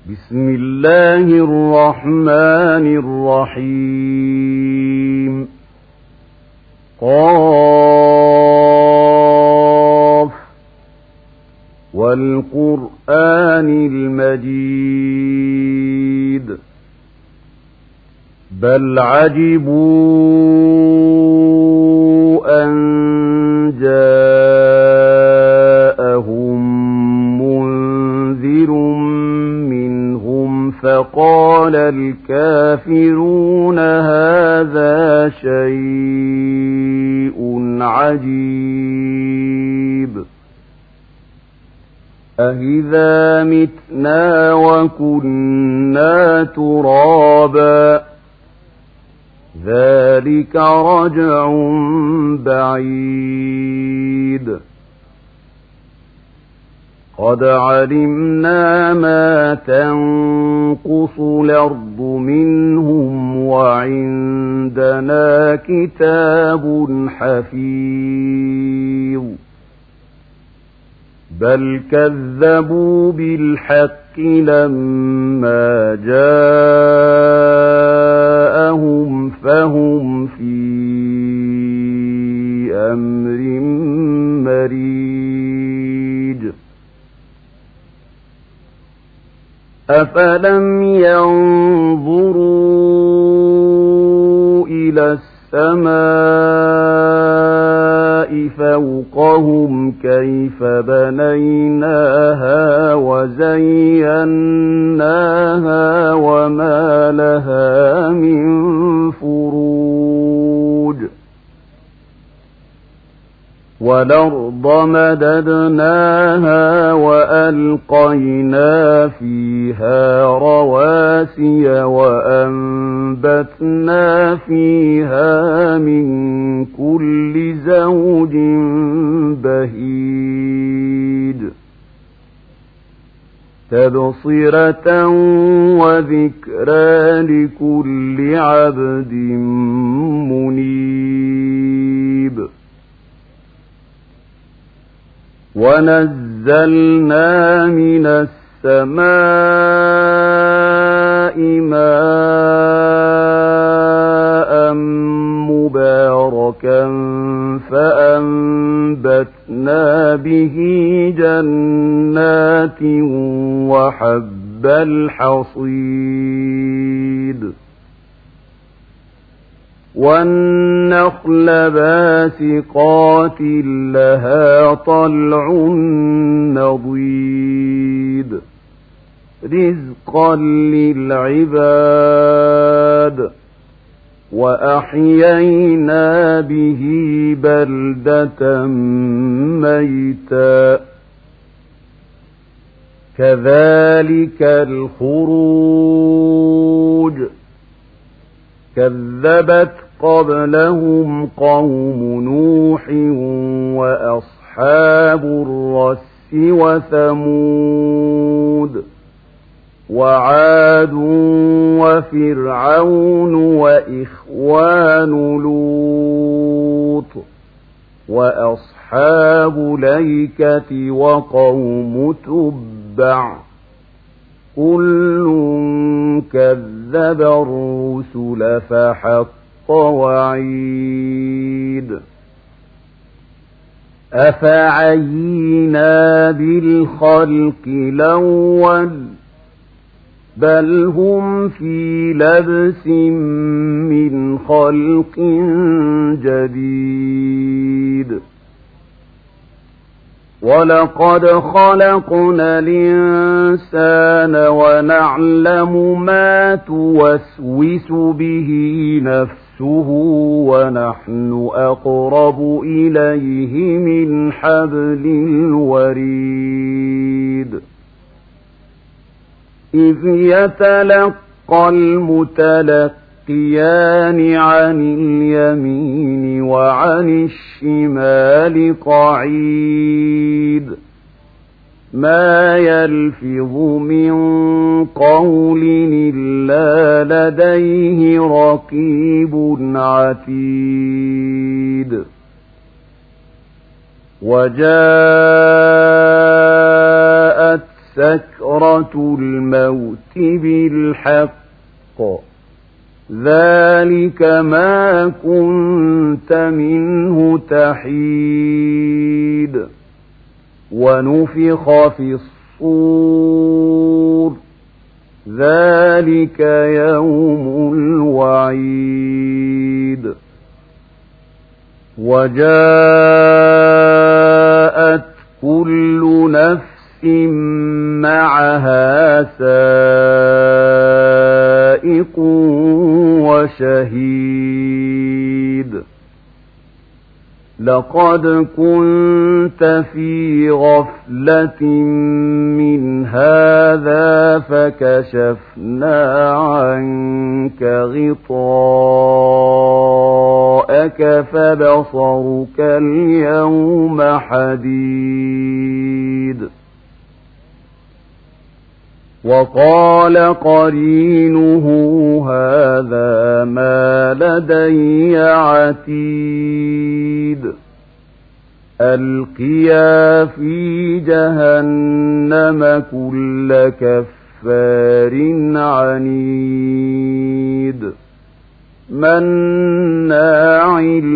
بسم الله الرحمن الرحيم قاف والقرآن المجيد بل عجبوا أن جاءهم منذر منهم فقال الكافرون هذا شيء عجيب أإذا متنا وكنا ترابا ذلك رجع بعيد قد علمنا ما تنقص الأرض منهم وعندنا كتاب حفيظ بل كذبوا بالحق لما جاءهم فهم في أمر مريج أفلم ينظروا إلى السماء فوقهم كيف بنيناها وزيناها وما لها من فروج والأرض مددناها وألقينا فيها رواسي وأنبتنا فيها من كل زوج بهيج تبصرة وذكرى لكل عبد منيب ونزلنا من السماء ماء مباركا فأنبتنا به جنات وحب الحصيد والنخل باسقات لها طلع نضيد رزقا للعباد وأحيينا به بلدة ميتا كذلك الخروج كذبت قبلهم قوم نوح وأصحاب الرس وثمود وعاد وفرعون وإخوان لوط وأصحاب الأيكة وقوم تبع كل كذب الرسل فحق وعيد أفعينا بالخلق الأول بل هم في لبس من خلق جديد ولقد خلقنا الإنسان ونعلم ما توسوس به نفسه ونحن أقرب إليه من حبل الوريد إذ يتلقى المتلقيان عن اليمين وعن الشمال قعيد ما يلفظ من قول إلا لديه رقيب عتيد وجاءت سكرة الموت بالحق ذلك ما كنت منه تحيد ونفخ في الصور ذلك يوم الوعيد وجاءت كل نفس معها سائق وشهيد لقد كنت في غفلة من هذا فكشفنا عنك غطاءك فبصرك اليوم حديد وقال قرينه هذا ما لدي عتيد ألقيا في جهنم كل كفار عنيد مناع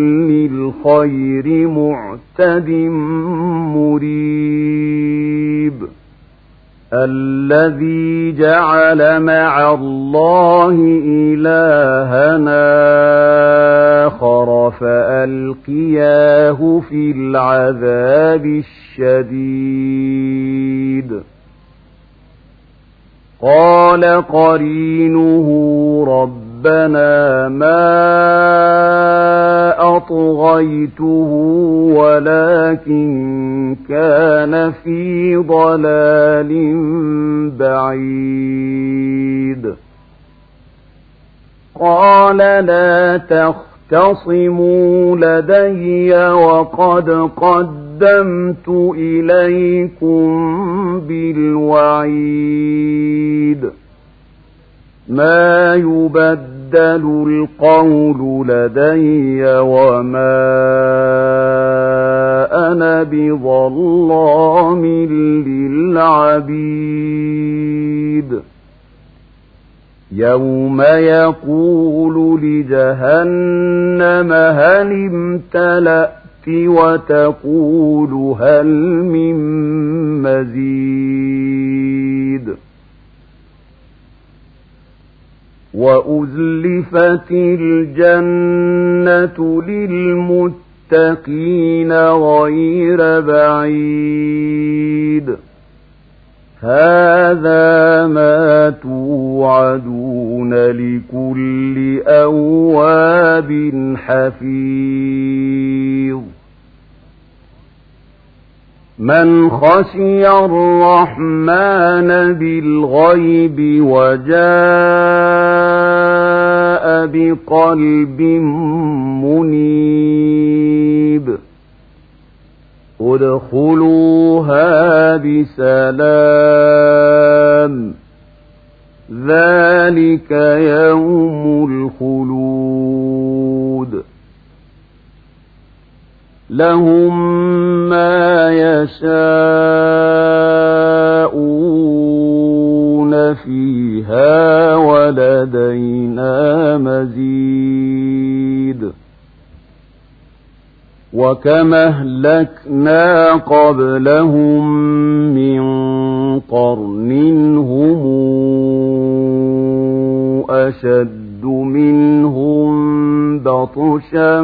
للخير معتد مريب الذي جعل مع الله إلهنا آخر فألقياه في العذاب الشديد قال قرينه ربنا ما أطغيته ولكن كان في ضلال بعيد قال لا تختصموا لدي وقد قدمت إليكم بالوعيد ما يبدل القول لدي وما أنا بظلام للعبيد يوم يقول لجهنم هل امتلأت وتقول هل من مزيد وأزلفت الجنة للمتقين غير بعيد هذا ما توعدون لكل أواب حفيظ من خشي الرحمن بالغيب وجاء بقلب منيب ادخلوها بسلام ذلك يوم الخلود لهم ما يشاءون فيها ولدينا مزيد وكما أهلكنا قبلهم من قرن هم أشد منهم بطشا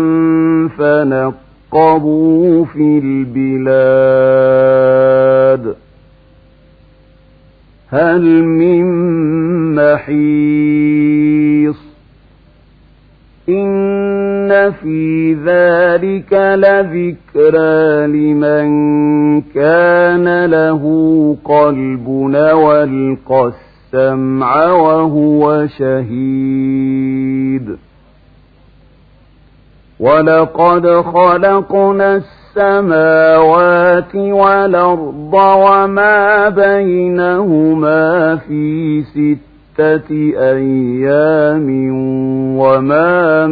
فنقبوا في البلاد هل من محيص إن في ذلك لذكرى لمن كان له قلب والقى السمع وهو شهيد ولقد خلقنا السماوات والأرض وما بينهما في 6 أيام وما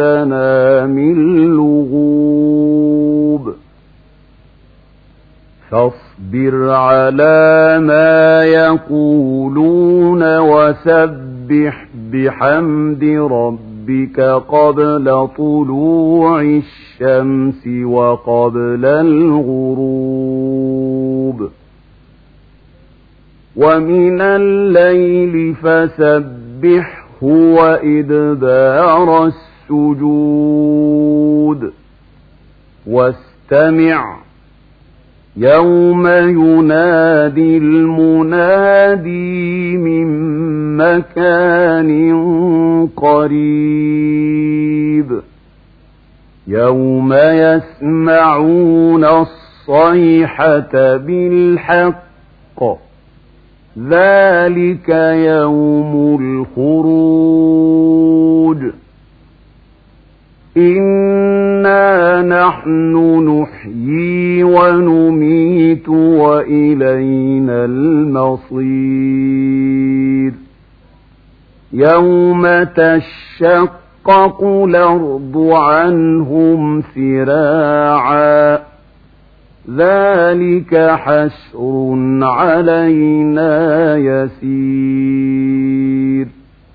مسنا من لغوب فاصبر على ما يقولون وسبح بحمد ربك قبل طلوع الشمس وقبل الغروب ومن الليل فسبحه وإدبار السجود واستمع يوم ينادي المنادي من مكان قريب يوم يسمعون الصيحة بالحق ذلك يوم الخروج إنا نحن نحيي ونميت وإلينا المصير يوم تشقق الأرض عنهم سراعا ذلك حشر علينا يسير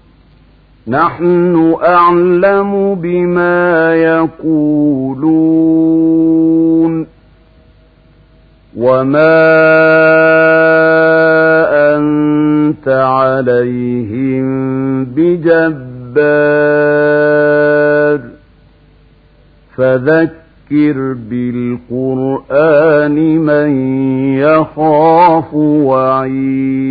نحن أعلم بما يقولون وما أنت عليهم بجبار فذكر بالقرآن من يخاف وعيد